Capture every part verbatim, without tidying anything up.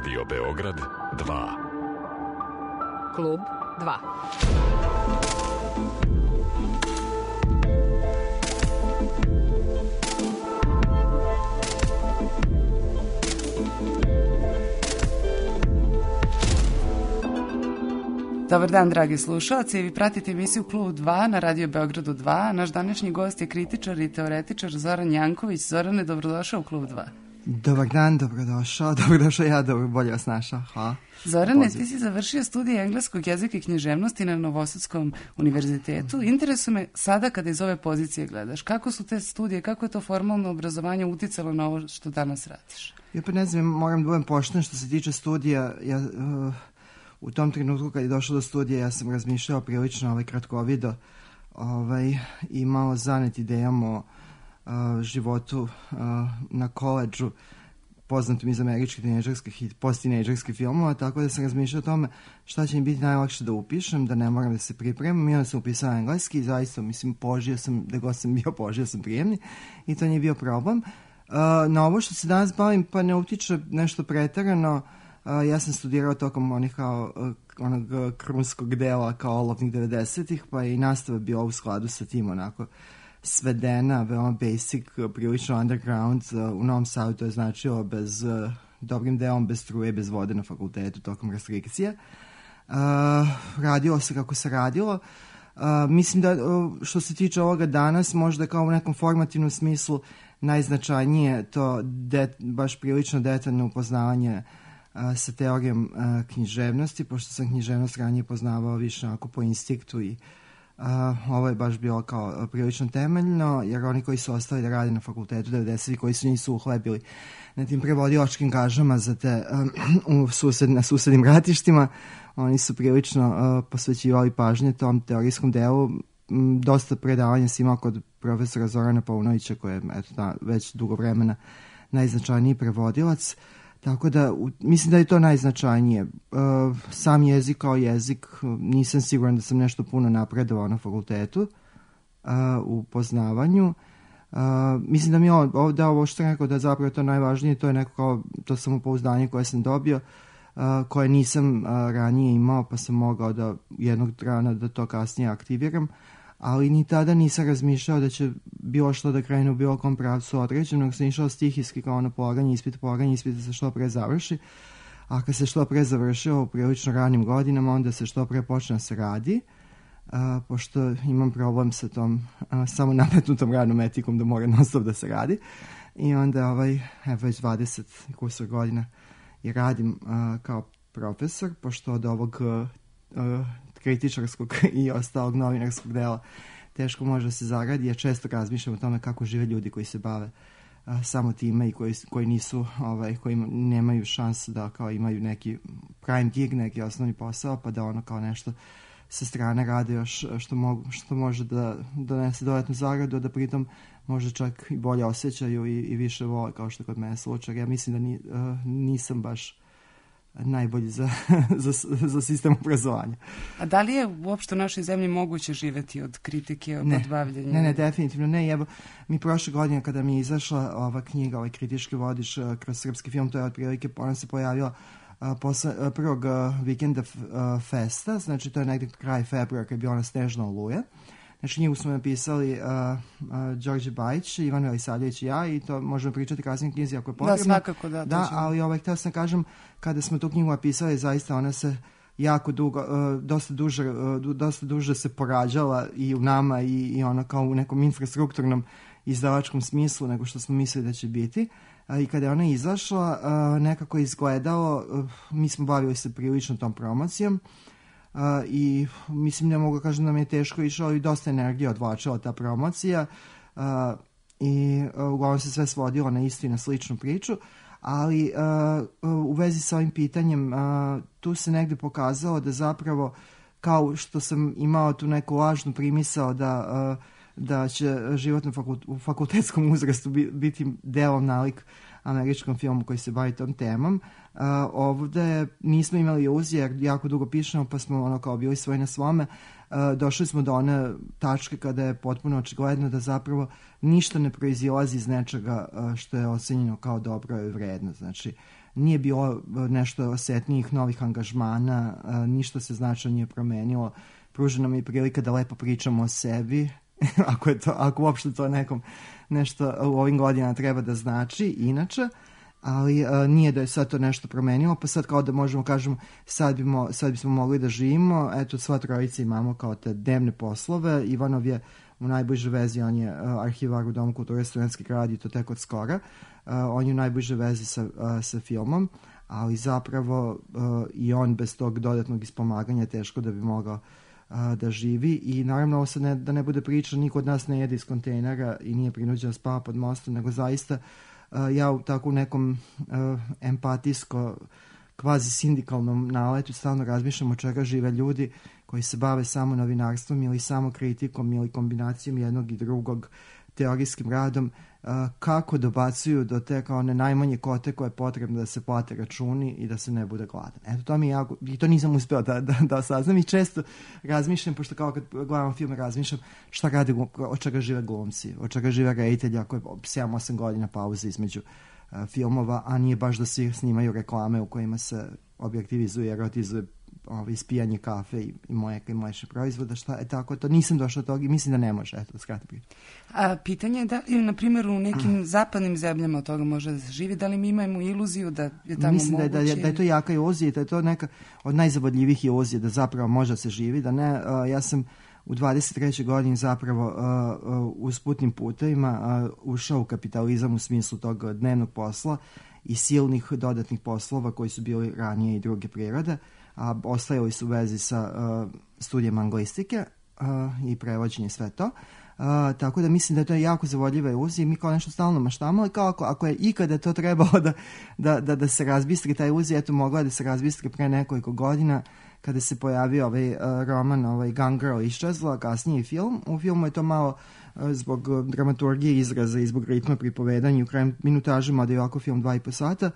Radio Beograd dva. Klub dva. Dobar dan, dragi slušalci. Vi pratite emisiju Klub dva na Radio Beogradu dva. Naš današnji gost je kritičar i teoretičar Zoran Janković. Zorane, dobrodošao u Klub dva. Dobar dan, dobrodošao. Dobrodošao ja, dobro, bolje vas našao. Hvala. Zorane, ti si završio studije engleskog jezika i književnosti na Novosadskom univerzitetu. Interesuje me sada kada iz ove pozicije gledaš. Kako su te studije, kako je to formalno obrazovanje uticalo na ovo što danas radiš? Ja pa ne znam, moram da budem pošten što se tiče studija. Ja... Uh... U tom trenutku kad je došlo do studija ja sam razmišljao prilično ovaj kratkovido ovaj, i malo zanet idejom o uh, životu uh, na koledžu poznatom iz američkih tinejdžerskih i post-tinejdžerskih filmova, tako da sam razmišljao o tome šta će mi biti najlakše da upišem, da ne moram da se pripremam. I onda sam upisao engleski i zaista, mislim, požio sam, da god sam bio požio sam prijemni i to nije bio problem. Uh, na ovo što se danas bavim pa ne utiče nešto preterano. Uh, ja sam studirao tokom onih kao uh, onog uh, krunskog dela kao olovnih devedesetih, pa je i nastava bila u skladu sa tim onako svedena, veoma basic, uh, prilično underground. Uh, u Novom Sadu to je značilo bez, uh, dobrim delom bez struje, bez vode na fakultetu tokom restrikcije. Uh, radilo se kako se radilo. Uh, mislim da uh, što se tiče ovoga danas, možda kao u nekom formativnom smislu najznačajnije to det, baš prilično detaljno upoznavanje sa teorijom a, književnosti, pošto sam književnost ranije poznavao više onako po instinktu i a, ovo je baš bilo kao prilično temeljno, jer oni koji su ostali da rade na fakultetu devedesetih koji su nisu uhlebili na tim prevodilačkim gažama za te a, u sused, na susednim ratištima, oni su prilično a, posvećivali pažnje tom teorijskom delu. M, dosta predavanja sam imao kod profesora Zorana Paunovića, koji je eto, da, već dugo vremena najznačajniji prevodilac. Tako da, u, mislim da je to najznačajnije. Uh, sam jezik kao jezik, nisam siguran da sam nešto puno napredovao na fakultetu uh, u poznavanju. Uh, mislim da mi ovo, da ovo što sam rekao da zapravo to najvažnije, to je neko kao to samopouzdanje koje sam dobio, uh, koje nisam uh, ranije imao, pa sam mogao da jednog dana da to kasnije aktiviram. Ali ni tada nisam razmišljao da će bilo što da krene u bilo kom pravcu određenog. Sam išao stihijski kao na polaganje ispita, polaganje ispita se što pre završi. A kad se što pre završio u prilično ranim godinama, onda se što pre počne da se radi. A, pošto imam problem sa tom a, samo nametnutom radnom etikom da mora non stop da se radi. I onda ovaj, evo već dvadeset kusur godina i radim a, kao profesor, pošto od ovog a, kritičarskog i ostalog novinarskog dela teško može da se zaradi. Ja često razmišljam o tome kako žive ljudi koji se bave a, samo time i koji, koji nisu, ovaj, koji nemaju šansu da kao imaju neki prime gig, neki osnovni posao, pa da ono kao nešto sa strane rade još što, mogu, što može da donese dodatnu zaradu, da pritom možda čak i bolje osjećaju i, i više vole, kao što kod mene slučaj. Ja mislim da ni, uh, nisam baš najbolji za, za, za sistem obrazovanja. A da li je uopšte u našoj zemlji moguće živeti od kritike, od ne, bavljenja? Ne, ne, definitivno ne. Evo, mi prošle godine kada mi je izašla ova knjiga, ovaj kritički vodič uh, kroz srpski film, to je otprilike, ona se pojavila uh, posle uh, prvog uh, vikenda uh, festa, znači to je negdje kraj februara kad je bila ona Snežna oluja. Znači knjigu smo napisali uh, uh, Đorđe Bajić, Ivan Velisavljević i ja i to možemo pričati kasnije knjizi ako je potrebno. Da, svakako da. Da, ali ovaj, htio sam kažem, kada smo tu knjigu napisali, zaista ona se jako dugo, uh, dosta, duže, uh, dosta duže se porađala i u nama i, i ono kao u nekom infrastrukturnom izdavačkom smislu nego što smo mislili da će biti. Uh, I kada je ona izašla, uh, nekako je izgledalo, uh, mi smo bavili se prilično tom promocijom, Uh, i mislim ne mogu kažem da mi je teško išao i dosta energije odvlačila ta promocija uh, i uh, uglavnom se sve svodilo na istu i na sličnu priču, ali uh, u vezi sa ovim pitanjem uh, tu se negde pokazalo da zapravo kao što sam imao tu neku lažnu primisao da, uh, da će život na fakult, u fakultetskom uzrastu biti delom nalik američkom filmu koji se bavi tom temom. Uh, ovde nismo imali iluzije jer jako dugo pišemo pa smo ono kao bili svoji na svome. Uh, došli smo do one tačke kada je potpuno očigledno da zapravo ništa ne proizilazi iz nečega uh, što je ocenjeno kao dobro i vredno. Znači nije bilo nešto osetnijih novih angažmana, ništa se značajno nije promenilo. Pružena mi je prilika da lepo pričamo o sebi, ako, je to, ako uopšte to nekom nešto u ovim godinama treba da znači, inače, ali a, nije da je sad to nešto promenilo, pa sad kao da možemo kažemo sad, bimo, sad bismo mogli da živimo, eto sva trojica imamo kao te dnevne poslove, Ivanov je u najbližoj vezi, on je a, arhivar u Domu kulture Studentski grad i to tek od skora, a, on je u najbližoj vezi sa, a, sa filmom, ali zapravo a, i on bez tog dodatnog ispomaganja teško da bi mogao a, da živi i naravno ovo sad ne, da ne bude priča, niko od nas ne jede iz kontejnera i nije prinuđen da spava pod mostom, nego zaista Uh, ja u tako nekom uh, empatijsko kvazi sindikalnom naletu stalno razmišljam o čega žive ljudi koji se bave samo novinarstvom ili samo kritikom ili kombinacijom jednog i drugog teorijskim radom, uh, kako dobacuju do te kao one najmanje kote koje je potrebno da se plate računi i da se ne bude gladan. Eto, to mi jako, i to nisam uspeo da, da, da saznam i često razmišljam, pošto kao kad gledam film razmišljam šta rade, od čega žive glumci, od čega žive reditelji ako je sedam osam godina pauze između uh, filmova, a nije baš da svi snimaju reklame u kojima se objektivizuje, erotizuje ovo, ispijanje kafe i, i mleka i mlečnih proizvoda, šta je tako, to nisam došla do toga i mislim da ne može, eto, skrati priču. A pitanje je da, na primjer, u nekim zapadnim zemljama od toga može da se živi, da li mi imamo iluziju da je tamo mislim moguće? Mislim da je, da, je, da je to jaka iluzija, da je to neka od najzabadljivih iluzija, da zapravo može da se živi, da ne, uh, ja sam u dvadeset trećoj godini zapravo uh, uh, usputnim putevima uh, ušao u kapitalizam u smislu tog dnevnog posla i silnih dodatnih poslova koji su bili ranije i druge prirode, a ostajali su u vezi sa uh, studijem anglistike uh, i prevođenje sve to. Uh, tako da mislim da je to jako zavodljiva iluzija i mi kao nešto stalno maštamo, ali kao ako, ako je ikada to trebalo da, da, da, da se razbistri ta iluzija, eto mogla da se razbistri pre nekoliko godina kada se pojavio ovaj uh, roman ovaj Gone Girl iščezla, kasnije film. U filmu je to malo uh, zbog uh, dramaturgije izraza i zbog ritma pripovedanja u krajem minutažima, da je ovako film dva i po sata.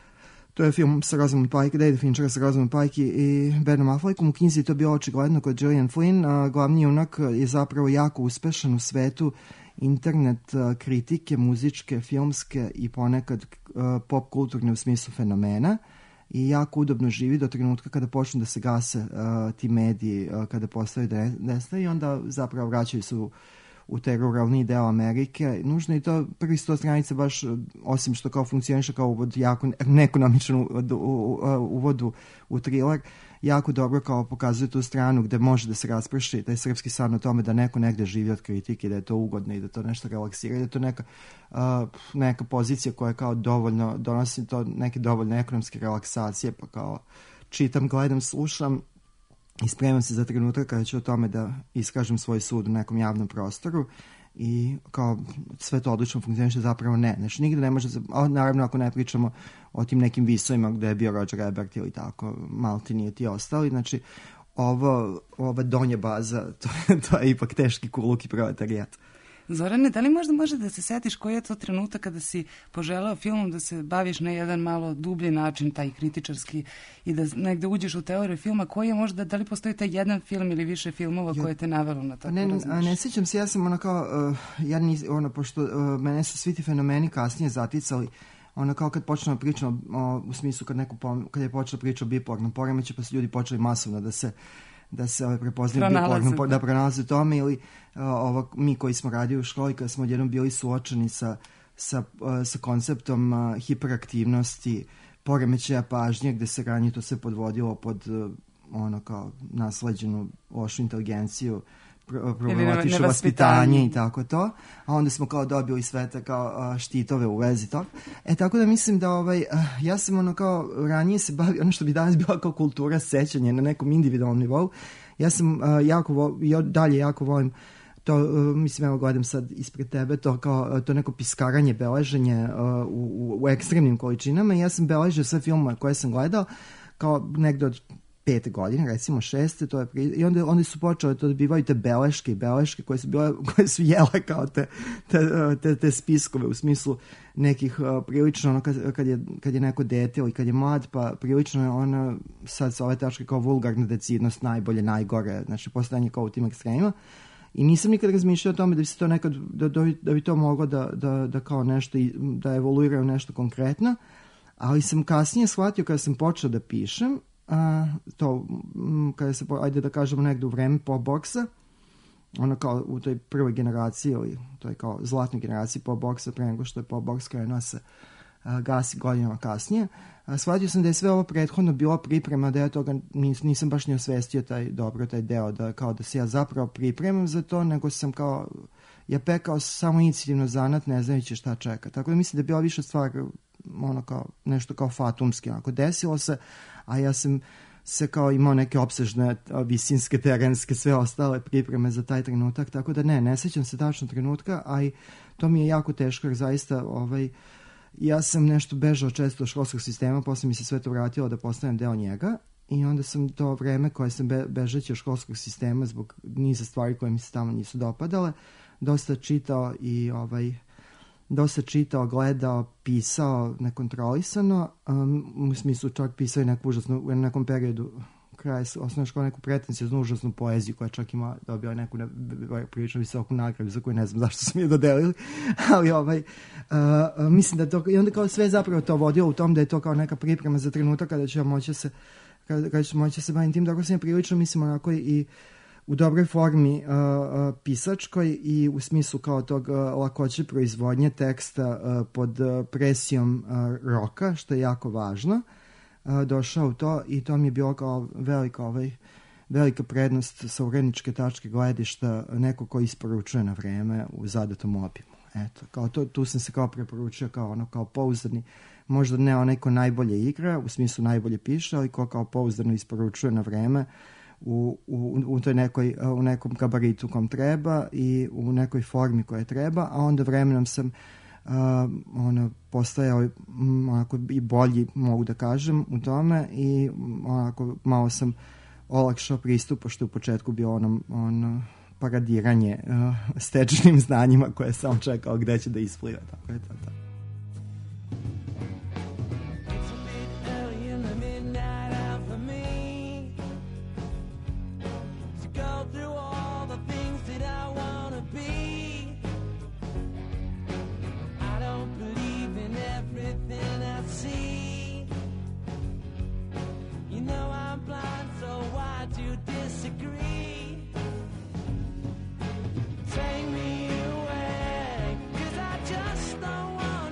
To je film sa Rosamund Pike, David Finchera sa Rosamund Pike i Benom Affleckom. U knjizi je to bilo očigledno kod Gillian Flynn. A, glavni junak je zapravo jako uspešan u svetu internet a, kritike, muzičke, filmske i ponekad a, pop kulturne u smislu fenomena i jako udobno živi do trenutka kada počnu da se gase a, ti mediji, a, kada postaju da nestaju i onda zapravo vraćaju se u u taj ruralni deo Amerike. Nužno je to prvi sto stranica baš, osim što kao funkcioniše kao uvod, jako neekonomičan uvod, uvod u, u thriller, jako dobro kao pokazuje tu stranu gde može da se rasprši taj srpski san o tome da neko negde živi od kritike, da je to ugodno i da to nešto relaksira, da je to neka, uh, neka pozicija koja je kao dovoljno, donosi to neke dovoljne ekonomske relaksacije, pa kao čitam, gledam, slušam, i spremam se za trenutak kada ću o tome da iskažem svoj sud u nekom javnom prostoru i kao sve to odlično funkcioniše, zapravo ne. Znači nigde ne može, naravno ako ne pričamo o tim nekim visovima gde je bio Roger Ebert ili tako, Maltin i ti ostali, znači ovo, ova donja baza, to, to je ipak teški kuluk i proletarijat. Zorane, da li možda može da se setiš koji je to trenutak kada si poželeo filmom da se baviš na jedan malo dublji način, taj kritičarski, i da negde uđeš u teoriju filma, koji je možda, da li postoji taj jedan film ili više filmova koje te navelo na tako ne, razmišljati? Ne sjećam se, ja sam ono kao, uh, ja nis, ono, pošto uh, mene su svi ti fenomeni kasnije zaticali, ono kao kad počnemo pričamo o, u smislu kad, neko pom, kad je počela priča o bipolarnom poremećaju, pa su ljudi počeli masovno da se da se ove prepoznaju bipolarno, da pronalaze tome ili uh, ovo, mi koji smo radili u školi kada smo odjednom bili suočeni sa, sa, uh, sa konceptom uh, hiperaktivnosti, poremećaja pažnje gde se ranije to se podvodilo pod uh, ono kao nasleđenu lošu inteligenciju, problematično vaspitanje i tako to, a onda smo kao dobili sve te kao uh, štitove u vezi toga. E tako da mislim da ovaj, uh, ja sam ono kao ranije se bavio, ono što bi danas bila kao kultura sećanja na nekom individualnom nivou, ja sam uh, jako vo, ja dalje jako volim to, uh, mislim evo gledam sad ispred tebe, to kao uh, to neko piskaranje, beleženje uh, u, u ekstremnim količinama i ja sam beležio sve filmove koje sam gledao kao negde od pete godine, recimo šeste, to je pri... i onda, onda su počele to da bivaju te beleške i beleške koje su, bile, koje su jele kao te, te, te, te spiskove u smislu nekih uh, prilično, ono, kad, kad, je, kad je neko dete ili kad je mlad, pa prilično je ona sad sa ove tačke kao vulgarna decidnost, najbolje, najgore, znači postojanje kao u tim ekstremima. I nisam nikad razmišljao o tome da bi se to nekad, da, da, da bi to moglo da, da, da kao nešto, da evoluira u nešto konkretno, Ali sam kasnije shvatio kada sam počeo da pišem, a, to m, kada se, ajde da kažemo negde u vreme pop boksa, ono kao u toj prvoj generaciji ili to je kao zlatnoj generaciji pop boksa pre nego što je pop boks krenuo se a, gasi godinama kasnije. A, shvatio sam da je sve ovo prethodno bilo priprema, da ja toga nis, nisam baš ni osvestio taj, dobro taj deo, da kao da se ja zapravo pripremam za to, nego sam kao, ja pekao samo inicijativno zanat, ne znajući šta čeka. Tako da mislim da je bila više stvar, ono kao, nešto kao fatumski, onako desilo se, a ja sam se kao imao neke opsežne visinske, terenske, sve ostale pripreme za taj trenutak, tako da ne, ne sećam se tačno trenutka, a i to mi je jako teško, jer zaista ovaj, ja sam nešto bežao često od školskog sistema, posle mi se sve to vratilo da postanem deo njega i onda sam to vreme koje sam be, bežeći od školskog sistema zbog niza stvari koje mi se tamo nisu dopadale, dosta čitao i ovaj, dosta čitao, gledao, pisao nekontrolisano, um, u smislu čak pisao i neku užasnu, u nekom periodu kraja osnovne škole neku pretencijoznu užasnu poeziju koja čak ima dobila neku ne, prilično visoku nagradu za koju ne znam zašto su mi je dodelili, ali ovaj, uh, mislim da to, i onda kao sve zapravo to vodilo u tom da je to kao neka priprema za trenutak kada ću ja moći se, kada, kada ću moći se baviti tim, tako sam je prilično, mislim, onako i u dobroj formi uh, uh, pisačkoj i u smislu kao tog uh, lakoće proizvodnje teksta uh, pod uh, presijom uh, roka, što je jako važno, uh, došao u to i to mi je bilo kao velika, ovaj, velika prednost sa uredničke tačke gledišta, neko ko isporučuje na vreme u zadatom obimu. Eto, kao to, tu sam se kao preporučio kao ono kao pouzdani, možda ne onaj ko najbolje igra, u smislu najbolje piše, ali ko kao pouzdano isporučuje na vreme U, u, u, toj nekoj, u nekom gabaritu kom treba i u nekoj formi koja treba, a onda vremenom sam uh, ono, postajao um, onako i bolji, mogu da kažem, u tome i onako malo sam olakšao pristup, pošto u početku bio ono, ono paradiranje uh, stečenim znanjima koje sam čekao gde će da ispliva, tako je to, tako. Take me away, 'cause I just don't want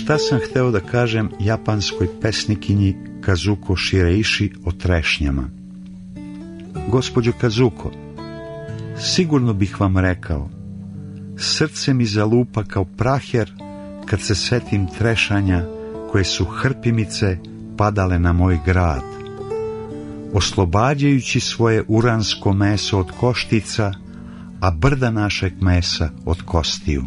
Šta sam hteo da kažem japanskoj pesnikinji Kazuko Shireishi o trešnjama? Gospođo Kazuko, sigurno bih vam rekao, srce mi zalupa kao praher kad se setim trešanja koje su hrpimice padale na moj grad, oslobađajući svoje uransko meso od koštica, a brda našeg mesa od kostiju.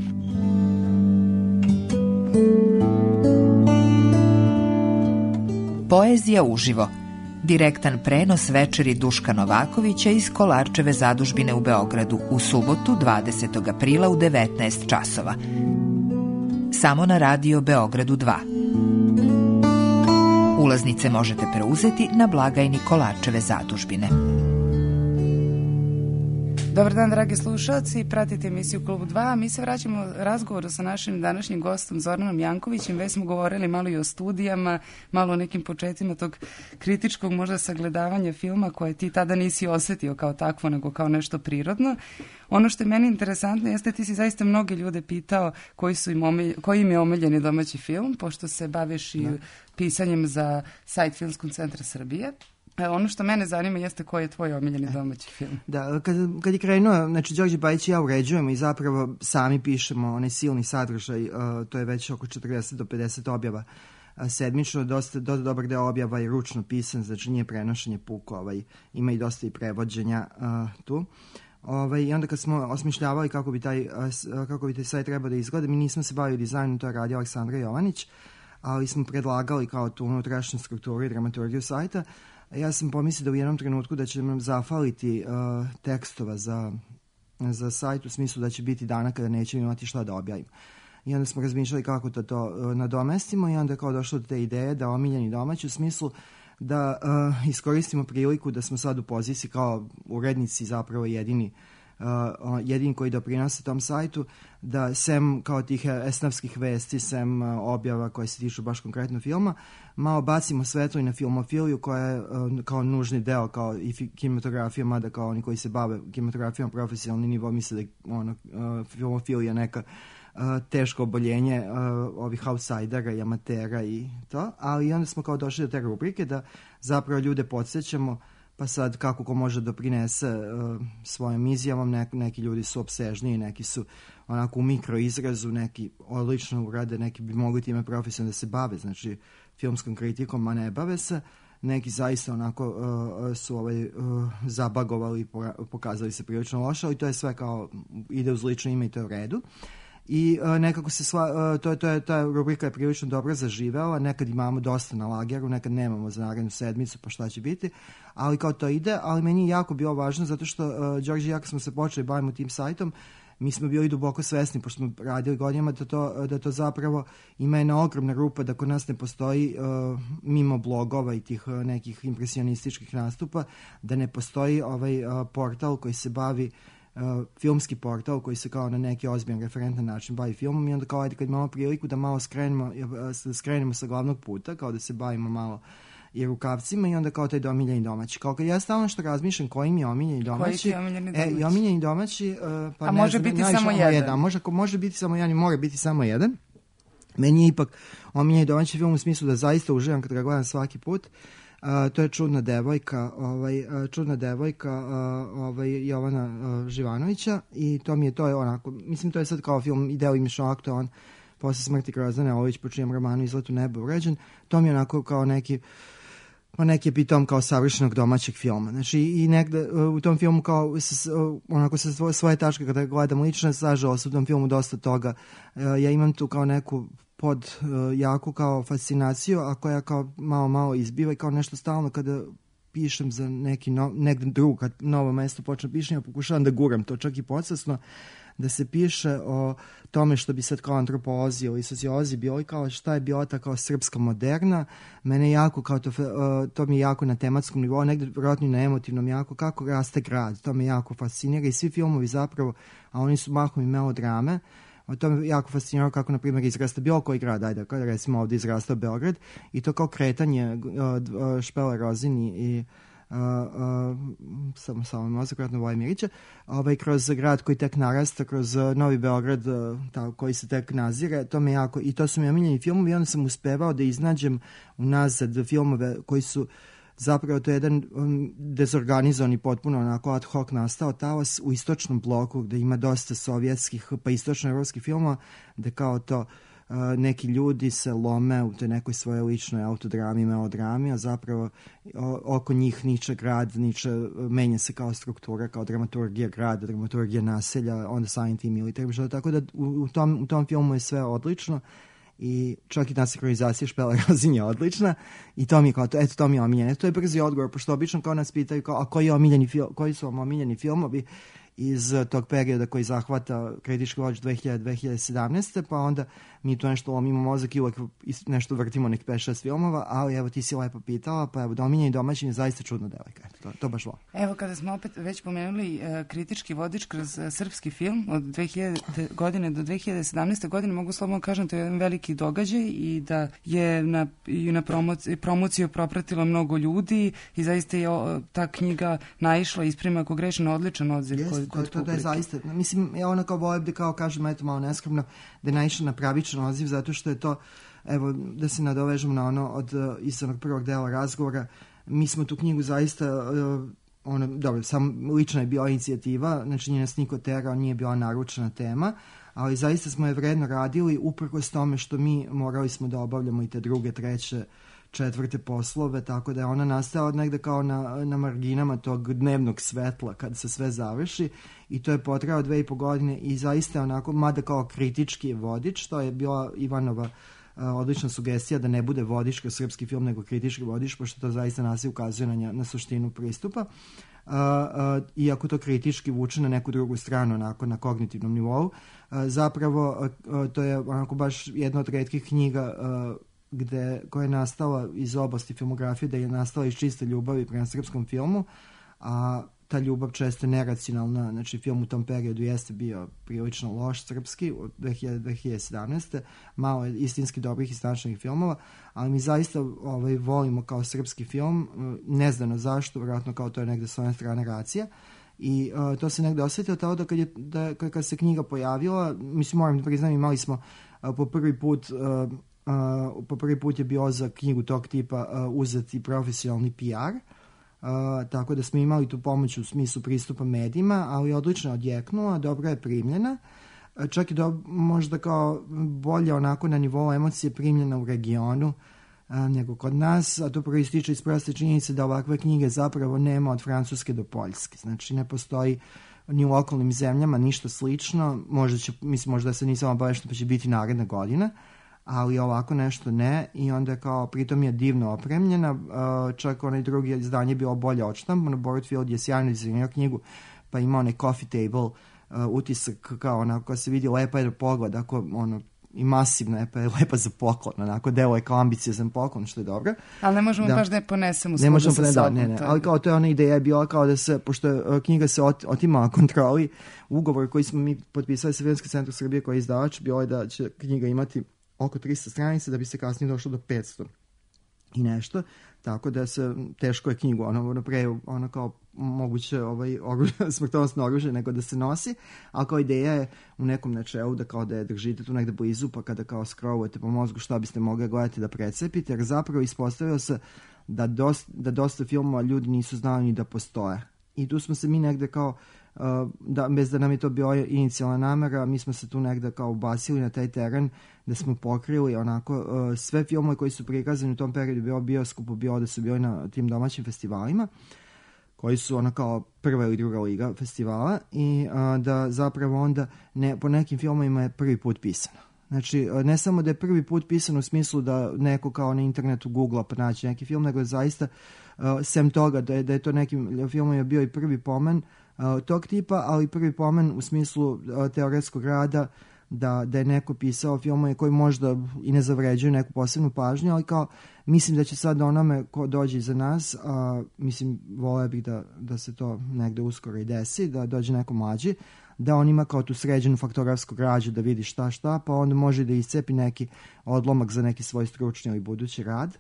Poezija uživo. Direktan prenos večeri Duška Novakovića iz Kolarčeve zadužbine u Beogradu u subotu dvadesetog aprila u devetnaest časova. Samo na radio Beogradu dva. Ulaznice možete preuzeti na blagajni Kolarčeve zadužbine. Dobar dan, dragi slušalci, pratite emisiju Klub dva. Mi se vraćamo razgovoru sa našim današnjim gostom Zoranom Jankovićem. Već smo govorili malo i o studijama, malo o nekim početcima tog kritičkog možda sagledavanja filma koje ti tada nisi osetio kao takvo, nego kao nešto prirodno. Ono što je meni interesantno jeste ti si zaista mnoge ljude pitao koji, su im omilj, koji im je omiljeni domaći film, pošto se baviš i pisanjem za sajt Filmskog centra Srbije. Ono što mene zanima jeste koji je tvoj omiljeni domaći film. Da, kad, kad je krenuo, znači Đorđe Bajić i ja uređujemo i zapravo sami pišemo onaj silni sadržaj, uh, to je već oko četrdeset do pedeset objava uh, sedmično, dosta, dosta dobar deo objava je ručno pisan, znači nije prenošenje puko, ovaj, ima i dosta i prevođenja uh, tu. Ovaj, I onda kad smo osmišljavali kako bi taj, uh, kako bi taj sajt trebao da izgleda, mi nismo se bavili dizajnom, to je radio Aleksandra Jovanić, ali smo predlagali kao tu unutrašnju strukturu i dramaturgiju sajta. Ja sam pomislio da u jednom trenutku da će nam zafaliti uh, tekstova za, za sajt, u smislu da će biti dana kada nećemo imati šta da objavimo. I onda smo razmišljali kako da to uh, nadomestimo i onda kao došlo do te ideje da omiljeni domaći u smislu da uh, iskoristimo priliku da smo sad u poziciji kao urednici zapravo jedini Uh, jedini koji doprinose tom sajtu, da sem kao tih esnavskih vesti, sem uh, objava koje se tiču baš konkretno filma, malo bacimo svetlo i na filmofiliju koja je uh, kao nužni deo, kao i kinematografija, mada kao oni koji se bave kinematografijom profesionalni nivo misle da ono, uh, filmofilija neka uh, teško oboljenje uh, ovih outsidera i amatera i to, ali onda smo kao došli do te rubrike da zapravo ljude podsjećamo. Pa sad kako ko može doprinese uh, svojim izjavom, Nek, neki ljudi su opsežniji, neki su onako u mikroizrazu, neki odlično urade, neki bi mogli time profesionalno da se bave, znači filmskom kritikom, a ne bave se, neki zaista onako uh, su ovaj, uh, zabagovali i pokazali se prilično loše, ali to je sve kao ide uz lično ime i to je u redu. I uh, nekako se sva, uh, to, to je, ta rubrika je prilično dobro zaživela, nekad imamo dosta na lageru, nekad nemamo za narednu sedmicu, pa šta će biti, ali kao to ide, ali meni je jako bilo važno zato što uh, Đorđe i ja kad smo se počeli bavimo tim sajtom, mi smo bili duboko svesni, pošto smo radili godinama, da to, da to zapravo ima jedna ogromna rupa, da kod nas ne postoji uh, mimo blogova i tih uh, nekih impresionističkih nastupa, da ne postoji ovaj uh, portal koji se bavi Uh, filmski portal koji se kao na neki ozbiljan referentan način bavi filmom i onda kao ajde kad imamo priliku da malo skrenemo, uh, skrenemo sa glavnog puta, kao da se bavimo malo i rukavcima i onda kao taj omiljeni domaći. Kao kad ja stalno što razmišljam koji mi je omiljeni domaći. Koji ti je omiljeni domaći? E, i omiljeni domaći, uh, pa a ne može znam, biti najviše, samo ono, jedan. jedan. Može, može biti samo jedan i mora biti samo jedan. Meni je ipak omiljeni domaći film u smislu da zaista uživam kad ga gledam svaki put. Uh, to je Čudna devojka, ovaj, uh, Čudna devojka uh, ovaj, Jovana uh, Živanovića i to mi je, to je onako, mislim to je sad kao film Ideo i Mišak, to on posle smrti Grozdane Olović po čijem romanu Izlet u nebo uređen, to mi je onako kao neki pa neki epitom kao savršenog domaćeg filma. Znači i negde uh, u tom filmu kao s, uh, onako sa svoje, svoje tačke kada gledam lično, sažao se u tom filmu dosta toga. Uh, ja imam tu kao neku pod uh, jaku kao fascinaciju, a koja kao malo malo izbiva i kao nešto stalno kada pišem za neki no, negde drug, kad novo mesto počne pišem, ja pokušavam da guram to čak i podsvesno, da se piše o tome što bi sad kao antropolozi ili sociolozi bili kao šta je bila ta kao srpska moderna. Mene jako kao to, uh, to mi je jako na tematskom nivou, negde vjerojatno na emotivnom jako, kako raste grad, to me jako fascinira i svi filmovi zapravo, a oni su mahom i melodrame. O tome je jako fascinirano kako, na primjer, izrasta bilo koji grad, ajde, kada recimo ovdje izrastao Beograd, i to kao kretanje uh, Špele Rozin i Uh, uh, samo samo mozak, vratno Vojmirića, ovaj, kroz grad koji tek narasta, kroz uh, Novi Beograd uh, ta, koji se tek nazire, to me jako, i to su mi omiljeni filmovi i onda sam uspevao da iznađem unazad filmove koji su zapravo to je jedan um, dezorganizovani, potpuno onako ad hoc nastao talas u istočnom bloku gde ima dosta sovjetskih pa istočnoevropskih filmova, gde kao to Uh, neki ljudi se lome u toj nekoj svojoj ličnoj autodrami, melodrami, a zapravo o, oko njih niče grad, niče, menja se kao struktura, kao dramaturgija grada, dramaturgija naselja, onda samim tim militarnim, tako da u, u, tom, u tom filmu je sve odlično i čak i ta sinhronizacija Špela Rozin je odlična i to mi je kao, to, eto to mi je omiljeno. To je brzi odgovor, pošto obično kao nas pitaju kao, a koji, je omiljeni fil, koji su vam omiljeni filmovi iz tog perioda koji zahvata kritički vođ dve hiljade do dve hiljade sedamnaeste. Pa onda mi tu nešto lomimo mozak i uvek nešto vrtimo nek pet šest filmova, ali evo ti si lepo pitala, pa evo Omiljeni domaćin je zaista čudna devojka, to, to baš volim. Evo kada smo opet već pomenuli uh, kritički vodič kroz uh, srpski film od dve hiljadite godine do dve hiljade sedamnaeste. godine, mogu slobodno kažem, to je jedan veliki događaj i da je na, i na promociju, promociju propratilo mnogo ljudi i zaista je o, ta knjiga naišla isprima, ako grešim, na odličan odziv yes, kod, kod to, to, to je zaista, mislim, ja onako volim da kao kažem, eto malo neskromno, da je naišla na pravičan odziv, zato što je to, evo, da se nadovežem na ono od iz onog prvog dela razgovora, mi smo tu knjigu zaista, uh, ono, dobro, sam lična je bila inicijativa, znači nije nas niko terao, nije bila naručena tema, ali zaista smo je vredno radili uprkos tome što mi morali smo da obavljamo i te druge, treće, četvrte poslove, tako da je ona nastala negde kao na, na marginama tog dnevnog svetla kad se sve završi i to je potrajao dve i po godine i zaista onako, mada kao kritički vodič, to je bila Ivanova a, odlična sugestija da ne bude vodič kao srpski film, nego kritički vodič, pošto to zaista nas i ukazuje na, na suštinu pristupa. Uh, uh, iako to kritički vuče na neku drugu stranu, onako na kognitivnom nivou. Uh, zapravo, uh, to je onako baš jedna od retkih knjiga uh, gde, koja je nastala iz oblasti filmografije, da je nastala iz čiste ljubavi prema srpskom filmu, a ta ljubav često neracionalna, znači film u tom periodu jeste bio prilično loš srpski, od dve hiljade do dve hiljade sedamnaeste. Malo je istinski dobrih i značajnih filmova, ali mi zaista ovaj, volimo kao srpski film, neznano zašto, vjerojatno kao to je negde s one strane racija, i uh, to se negde osjetilo tako da kad, je, da kad se knjiga pojavila, mislim, moram da priznam, imali smo uh, po prvi put uh, Uh, po prvi put je bio za knjigu tog tipa uh, uzeti profesionalni P R, uh, tako da smo imali tu pomoć u smislu pristupa medijima, ali odlično odjeknula, dobro je primljena, uh, čak i do, možda kao bolje onako na nivou emocije primljena u regionu uh, nego kod nas, a to proističe iz proste činjenice da ovakve knjige zapravo nema od Francuske do Poljske, znači ne postoji ni u okolnim zemljama ništa slično, možda će, mislim, možda se nisam obaveštena pa će biti naredna godina, ali ovako nešto ne, i onda kao pritom je divno opremljena, uh, čak onaj drugi izdanje je bilo bolje odštampano, Borutfield je sjajno dizajnirao knjigu, pa ima onaj coffee table uh, utisak, kao onako se vidi, lepa je da pogled, ako ono, i masivna je, pa je lepa za poklon, onako delo je kao ambiciozan poklon, što je dobro. Ali ne možemo da. baš da je ponesemo ne možemo sa da, sobom. Ne, ne, ali kao to je ona ideja je bila kao da se, pošto uh, knjiga se ot, otima kontroli, ugovor koji smo mi potpisali sa Filmski centar Srbije koji je izdavač, bilo je da će knjiga imati oko tristo stranica da bi se kasnije došlo do petsto i nešto, tako da se teško je knjigu ono pre ono kao moguće ovaj oružje, smrtonosno oružje nego da se nosi, a kao ideja je u nekom načelu da kao da je držite tu negde blizu, pa kada kao scrollujete po mozgu šta biste mogli gledati da precepite, jer zapravo ispostavilo se da dosta, da dosta filmova ljudi nisu znali ni da postoje. I tu smo se mi negde kao Uh, da, bez da nam je to bio inicijalna namera, mi smo se tu negde kao ubasili na taj teren da smo pokrili onako uh, sve filmove koji su prikazani u tom periodu, bio bioskopu, bio da su bili na tim domaćim festivalima koji su ono kao prva ili druga liga festivala i uh, da zapravo onda ne, po nekim filmovima je prvi put pisano. Znači, ne samo da je prvi put pisano u smislu da neko kao na internetu googla pa naći neki film, nego zaista uh, sem toga da je, da je to nekim filmom bio i prvi pomen uh, tog tipa, ali prvi pomen u smislu uh, teoretskog rada da, da je neko pisao filmove koji možda i ne zavređuju neku posebnu pažnju, ali kao mislim da će sad onome ko dođe iza nas, a uh, mislim voleo bih da, da se to negde uskoro i desi, da dođe neko mlađi, da on ima kao tu sređenu faktografsku građu da vidi šta šta, pa onda može da iscepi neki odlomak za neki svoj stručni ili budući rad.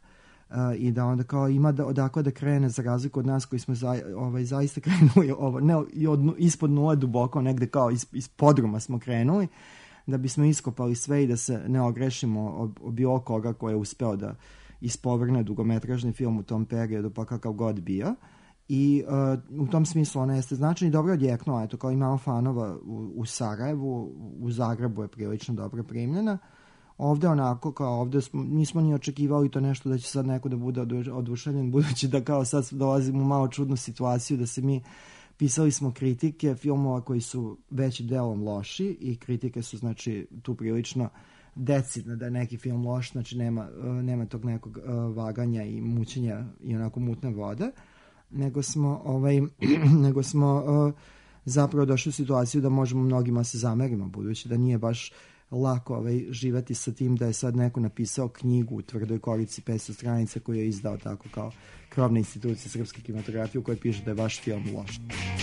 uh, i da onda kao ima da, odakle da krene za razliku od nas koji smo za, ovaj, zaista krenuli ovo, ne, i od, ispod nule duboko, negde kao iz, iz podruma smo krenuli, da bismo iskopali sve i da se ne ogrešimo o, o bilo koga ko je uspeo da ispovrne dugometražni film u tom periodu, pa kakav god bio. I uh, u tom smislu ona jeste značajna i dobro odjeknula. Eto, kao imamo fanova u, u Sarajevu, u Zagrebu je prilično dobro primljena. Ovde onako, kao ovde smo, nismo ni očekivali to nešto da će sad neko da bude oduševljen, budući da kao sad dolazimo u malo čudnu situaciju, da se mi pisali smo kritike filmova koji su većim delom loši i kritike su znači tu prilično decidno da je neki film loš, znači nema, nema tog nekog uh, vaganja i mučenja i onako mutne vode, nego smo, ovaj, nego smo uh, zapravo došli u situaciju da možemo mnogima se zamerimo, budući da nije baš lako ovaj, živeti sa tim da je sad neko napisao knjigu u tvrdoj korici petsto stranica koju je izdao tako kao krovna institucija srpske kinematografije u kojoj piše da je vaš film loš.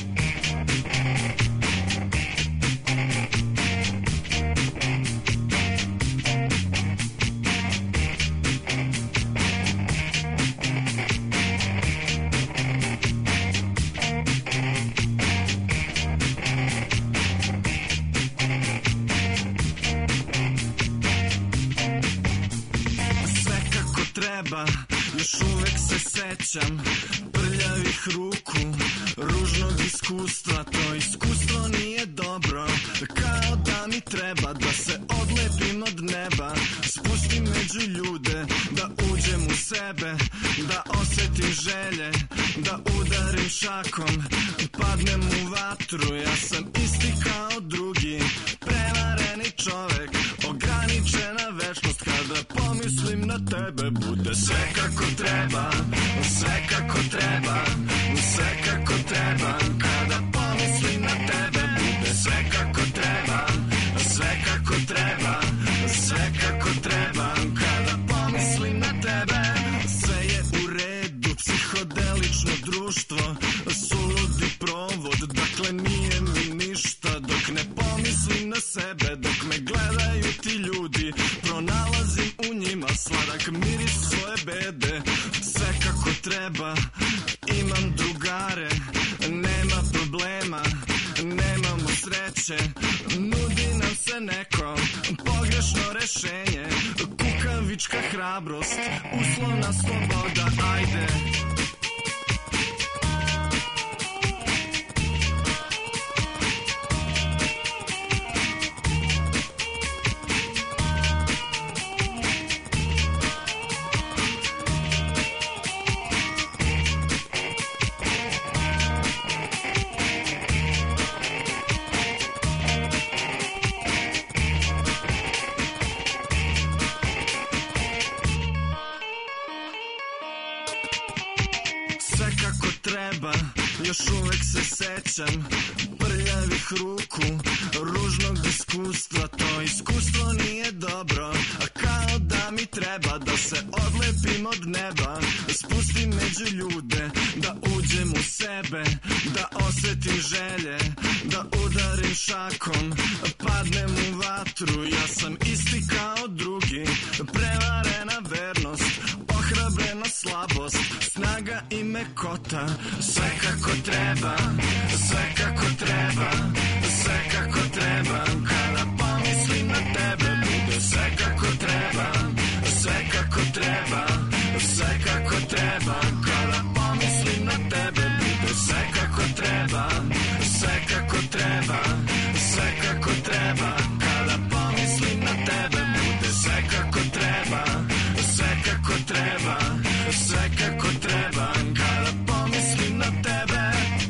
Još uvek se sećam prljavih ruku, ružnog iskustva. To iskustvo nije dobro, kao da mi treba da se odlepim od neba, spustim među ljude, da uđem u sebe, da osetim želje, da udarim šakom, padnem u vatru. Ja sam isti kao drugi, prevareni čovek, ograničena večnost. Kada pomislim na tebe, bude sve kako treba, sve kako treba, sve kako treba. Kada pomislim na tebe, bude sve kako treba, sve kako treba, sve kako treba. Kada pomislim na tebe, sve je u redu, psihodelično društvo, suludi provod, dakle nije mi ništa dok ne pomislim na sebe, dok me gledaju ti ljudi, pronalazim u njima sladak miris svoje bede. Sve kako treba, imam drugare, nema problema, nemamo sreće, nudi nam se neko pogrešno rešenje, kukavička hrabrost, uslovna sloboda, ajde. Još uvek se sećam prljavih ruku, ružnog iskustva. To iskustvo nije dobro, a kao da mi treba da se odlepim od neba, spustim među ljude, da uđem u sebe, da osetim želje, da udarim šakom, padnem u vatru. Ja sam isti kao drugi, prevarena vernost, ohrabrena slabost, snaga i mekota. Sve kako treba, sve kako treba, sve kako treba. Kada pomislim na tebe, bude sve kako treba, sve kako treba, sve kako treba. Kada pomislim na tebe, bude sve kako treba, sve kako treba, sve kako treba. Kada pomislim na tebe, bude sve kako treba, sve kako treba, sve kako treba. Kada pomislim na tebe.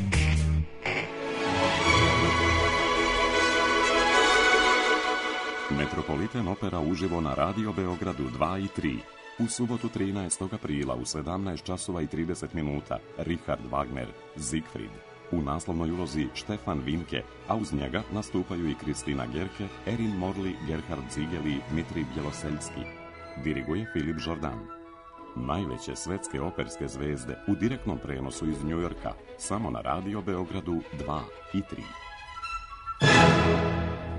Metropolitan opera uživo na Radio Beogradu dva i tri. U subotu trinaestog aprila u sedamnaest časova i trideset minuta Richard Wagner, Siegfried. U naslovnoj ulozi Štefan Vinke, a uz njega nastupaju i Kristina Gerke, Erin Morley, Gerhard Ziegel i Dmitri Bjeloseljski. Diriguje Filip Jordan. Najveće svetske operske zvezde u direktnom prenosu iz Njujorka, samo na Radio Beogradu dva i tri.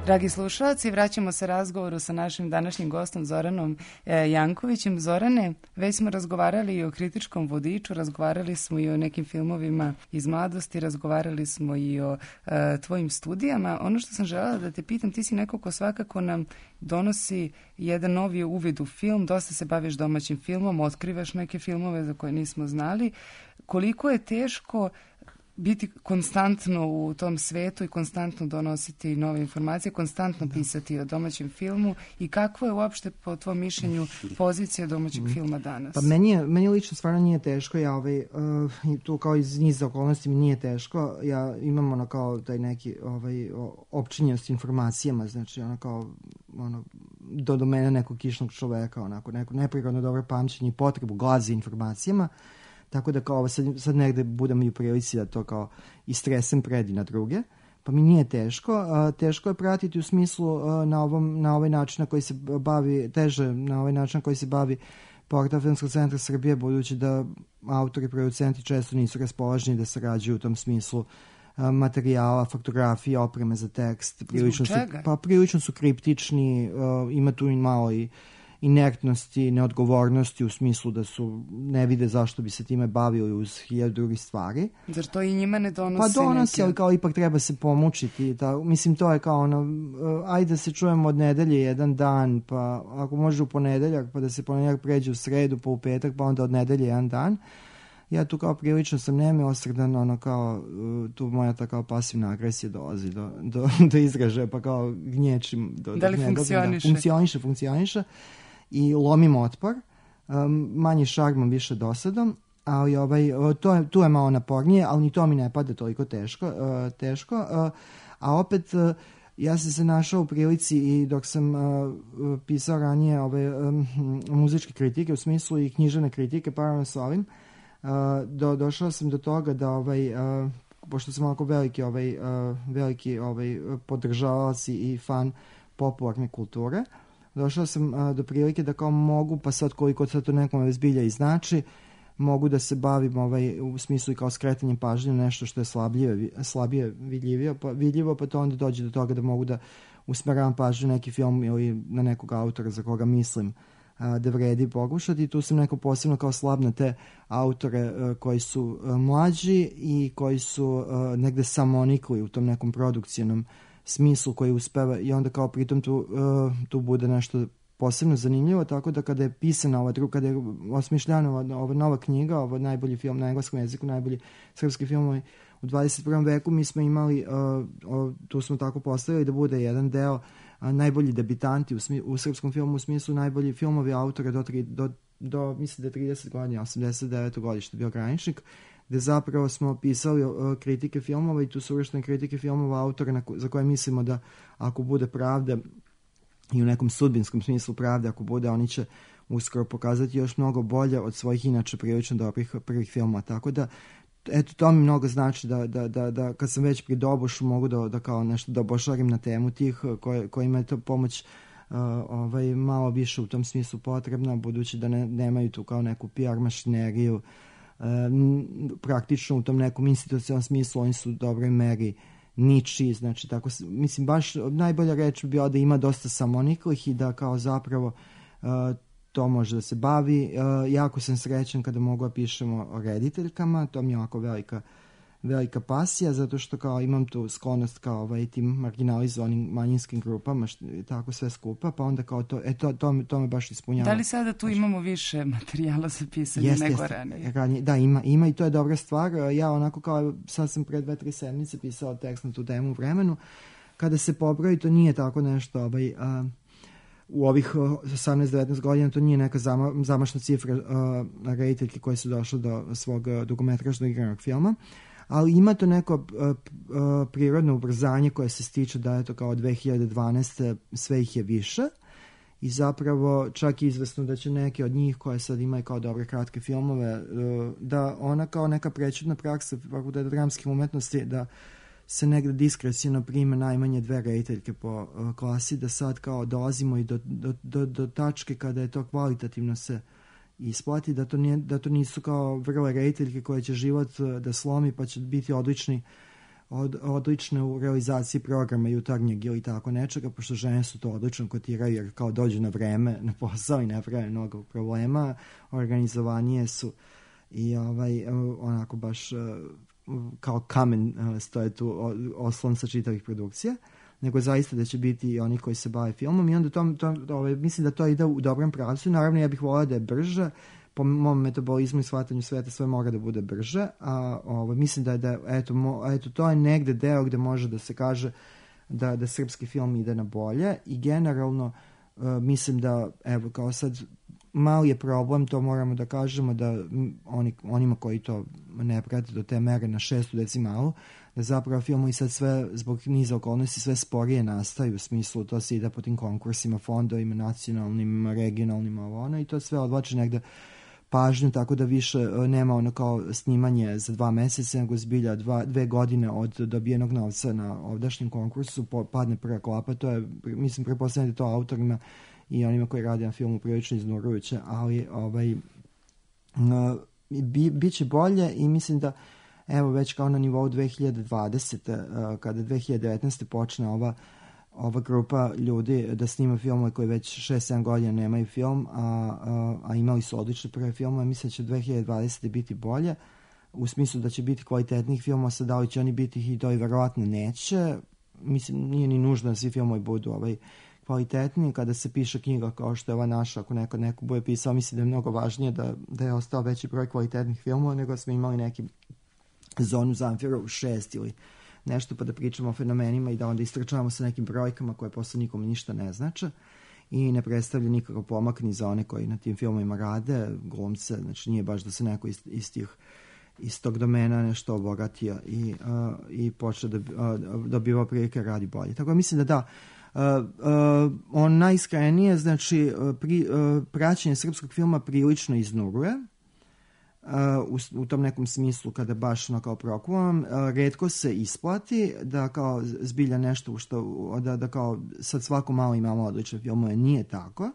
Dragi slušalci, vraćamo se razgovoru sa našim današnjim gostom Zoranom e, Jankovićem. Zorane, već smo razgovarali i o kritičkom vodiču, razgovarali smo i o nekim filmovima iz mladosti, razgovarali smo i o e, tvojim studijama. Ono što sam želela da te pitam, ti si neko ko svakako nam donosi jedan novi uvid u film, dosta se baviš domaćim filmom, otkrivaš neke filmove za koje nismo znali. Koliko je teško biti konstantno u tom svetu i konstantno donositi nove informacije, konstantno pisati o domaćem filmu i kakvo je uopšte po tvom mišljenju pozicija domaćeg mm. filma danas? Pa meni, je, meni lično stvarno nije teško, ja ovaj, uh, tu kao iz niza okolnosti mi nije teško, ja imam ono kao taj neki ovaj, opčinjenost informacijama, znači ono kao ono, do domena nekog kišnog čoveka, onako neko neprirodno dobro pamćenje i potrebu glazi informacijama. Tako da kao sad, sad negde budem i u prilici da to kao istresem predi na druge, pa mi nije teško. A, teško je pratiti u smislu a, na, ovom, na ovaj način na koji se bavi, teže na ovaj način na koji se bavi Portal Filmskog centra Srbije, budući da autori i producenti često nisu raspoloženi da sarađuju u tom smislu a, materijala, faktografije, opreme za tekst. Prilično su, pa prilično su kriptični, a, ima tu i malo i inertnosti, neodgovornosti u smislu da su ne vide zašto bi se time bavili uz hiljadu drugih stvari. Zar to i njima ne donosi? Pa donosi, neke... ali kao ipak treba se pomučiti. Da, mislim, to je kao ono, uh, ajde da se čujemo od nedelje jedan dan, pa ako može u ponedeljak, pa da se ponedeljak pređe u sredu, pa u petak, pa onda od nedelje jedan dan. Ja tu kao prilično sam nemilosrdan, ono kao, uh, tu moja ta kao pasivna agresija dolazi do, do, do izražaja, pa kao gnječim. Do, da li funkcioniše? Da, funkcioniše, funkcioniše. I lomim otpor, um, manje šarmom, više dosadom, ali ovaj, to je, tu je malo napornije, ali ni to mi ne pada toliko teško. Uh, teško uh, a opet, uh, ja sam se našao u prilici i dok sam uh, pisao ranije ove um, muzičke kritike, u smislu i književne kritike, paralelno s ovim, uh, do, došao sam do toga da, ovaj, uh, pošto sam ovako veliki, ovaj, uh, veliki ovaj, podržavac i fan popularne kulture, došao sam a, do prilike da kao mogu, pa sad koliko sad to nekome zbilja i znači, mogu da se bavim ovaj, u smislu i kao skretanjem pažnje na nešto što je slabije, slabije vidljivo, pa, vidljivo, pa to onda dođe do toga da mogu da usmeravam pažnju na neki film ili na nekog autora za koga mislim a, da vredi pokušati. I tu sam neko posebno kao slab na te autore a, koji su a, mlađi i koji su a, negde samonikli u tom nekom produkcijnom smislu koji uspeva i onda kao pritom tu, uh, tu bude nešto posebno zanimljivo, tako da kada je pisana ova druga, kada je osmišljana ova, ova nova knjiga, ovo najbolji film na engleskom jeziku, najbolji srpski film u dvadeset prvom veku, mi smo imali, uh, uh, tu smo tako postavili da bude jedan deo uh, najbolji debitanti u, smi, u srpskom filmu, u smislu najbolji filmovi autora do, tri, do, do mislim da je trideset godina, osamdeset deveto godište bio graničnik, gde zapravo smo pisali uh, kritike filmova i tu su uvrštene kritike filmova autora na, za koje mislimo da ako bude pravda i u nekom sudbinskom smislu pravde, ako bude, oni će uskoro pokazati još mnogo bolje od svojih inače prilično dobrih prvih filmova. Tako da, eto, to mi mnogo znači da, da, da, da kad sam već pri dobošu mogu da, da kao nešto da obošarim na temu tih koje, kojima je to pomoć uh, ovaj, malo više u tom smislu potrebna, budući da ne, nemaju tu kao neku P R mašineriju. Um, praktično u tom nekom institucionalnom smislu oni su u dobroj meri ničiji, znači tako, mislim baš najbolja reč bi bila da ima dosta samoniklih i da kao zapravo uh, to može da se bavi. Uh, jako sam srećan kada mogu da pišemo o rediteljkama, to mi je ovako velika velika pasija, zato što kao imam tu sklonost kao ovaj, tim marginalizovanim manjinskim grupama, što, tako sve skupa, pa onda kao to, e, to, to, to me baš ispunjava. Da li sada tu imamo više materijala za pisanje jeste, nego jeste, ranije? ranije? Da, ima, ima i to je dobra stvar. Ja onako kao, sad sam pre dve, tri sedmice pisao tekst na tu temu u vremenu, kada se pobroji, to nije tako nešto, ovaj, a, u ovih osamnaest devetnaest godina to nije neka zama, zamašna cifra uh, rediteljke koje su došle do svog uh, dugometražnog igranog filma, ali ima to neko uh, uh, prirodno ubrzanje koje se stiče da je to kao dve hiljade dvanaeste sve ih je više i zapravo čak je izvesno da će neke od njih koje sad imaju kao dobre kratke filmove uh, da ona kao neka prečutna praksa fakulteta dramskih umetnosti da se negde diskrecijno prime najmanje dve rediteljke po uh, klasi, da sad kao dolazimo i do, do, do, do tačke kada je to kvalitativno se isplati, da to, nije, da to nisu kao vrle rediteljke koje će život da slomi pa će biti odlični od, odlične u realizaciji programa jutarnjeg ili tako nečega, pošto žene su to odlično kotiraju jer kao dođu na vreme na posao i ne prave mnogo problema, organizovanije su i ovaj, onako baš kao kamen stoje tu oslon sa čitavih produkcija, nego zaista da će biti i oni koji se bave filmom i onda to, to, ovaj, mislim da to ide u dobrom pravcu. Naravno ja bih volila da je brže, po mom metabolizmu i shvatanju sveta sve mora da bude brže, a ovaj, mislim da je da, eto, mo, eto, to je negde deo gde može da se kaže da, da srpski film ide na bolje i generalno uh, mislim da, evo kao sad mali je problem, to moramo da kažemo da oni, onima koji to ne prate do te mere na šestu decimalu, da zapravo filmovi sad sve zbog niza okolnosti sve sporije nastaju, u smislu to se ide po tim konkursima, fondovima, nacionalnim, regionalnim, ovo ono, i to sve odvlači negde pažnju, tako da više nema ono kao snimanje za dva meseca, nego zbilja dva, dve godine od dobijenog novca na ovdašnjem konkursu po, padne prva klapa, to je, mislim, prepostavljam da to autorima i onima koji rade na filmu prilično iznurujuće, ali ovaj, bi, bit će bolje i mislim da evo već kao na nivou dve hiljade dvadesete kada dve hiljade devetnaeste počne ova, ova grupa ljudi da snima filmove koji već šest sedam godina nemaju film, a, a, a imali su odlične prve filmove, mislim da će dve hiljade dvadesete biti bolje, u smislu da će biti kvalitetnih filmova, sad da li će oni biti hitovi, verovatno neće, mislim nije ni nužno da svi filmovi budu ovaj, kvalitetniji, kada se piše knjiga kao što je ova naša, ako neko, neko bude pisao, mislim da je mnogo važnije da, da je ostao veći broj kvalitetnih filmova, nego smo imali neki Zonu Zamfira u šest ili nešto, pa da pričamo o fenomenima i da onda istračavamo sa nekim brojkama koje posle nikome ništa ne znače i ne predstavlja nikakav pomak ni za one koji na tim filmovima rade, glumce, znači nije baš da se neko iz, iz, tih, iz tog domena nešto obogatio i, uh, i počne da uh, dobiva prilike radi bolje. Tako da mislim da da, Uh, uh, on najiskrenije, znači pri, uh, praćenje srpskog filma prilično iznuruje uh, u, u tom nekom smislu kada baš ono kao prokuvam, uh, retko se isplati da kao zbilja nešto što, da, da kao sad svako malo imamo odlične filmove, nije tako,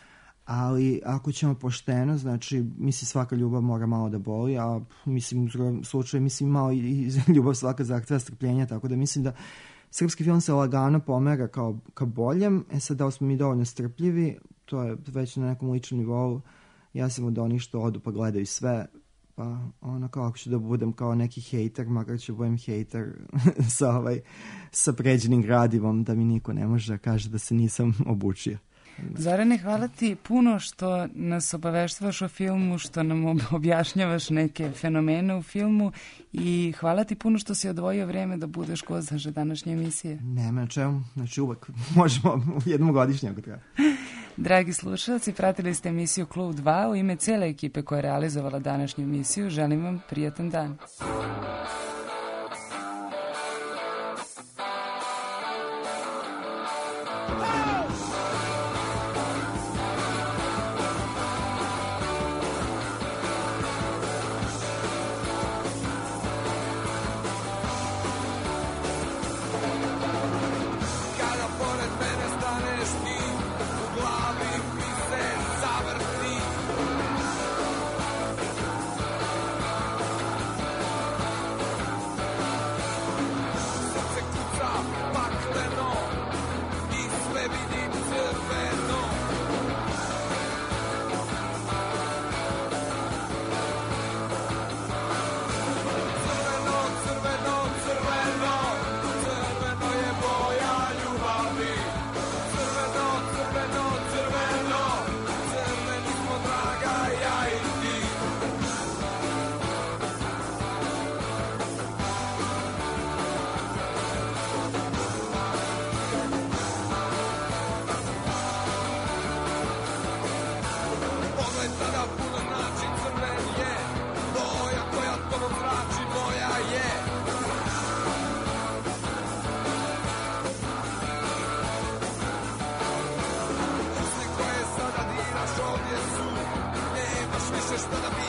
ali ako ćemo pošteno, znači mislim svaka ljubav mora malo da boli, a mislim u drugom slučaju mislim malo i, i ljubav svaka zahteva strpljenja, tako da mislim da srpski film se lagano pomera kao ka boljem. E sad, da smo mi dovoljno strpljivi, to je već na nekom ličnom nivou. Ja sam od onih što odu pa gledaju sve, pa ono kao ako ću da budem kao neki hejter, makar ću budem hejter sa, ovaj, sa pređenim gradivom, da mi niko ne može da kaže da se nisam obučio. Zorane, hvala ti puno što nas obaveštavaš o filmu, što nam objašnjavaš neke fenomene u filmu i hvala ti puno što si odvojio vreme da budeš gost za današnje emisije. Nema na čemu, znači uvek možemo jednom godišnje ako treba. Dragi slušalci, pratili ste emisiju Klub dva. U ime cele ekipe koja je realizovala današnju emisiju želim vam prijatan dan. Što da bi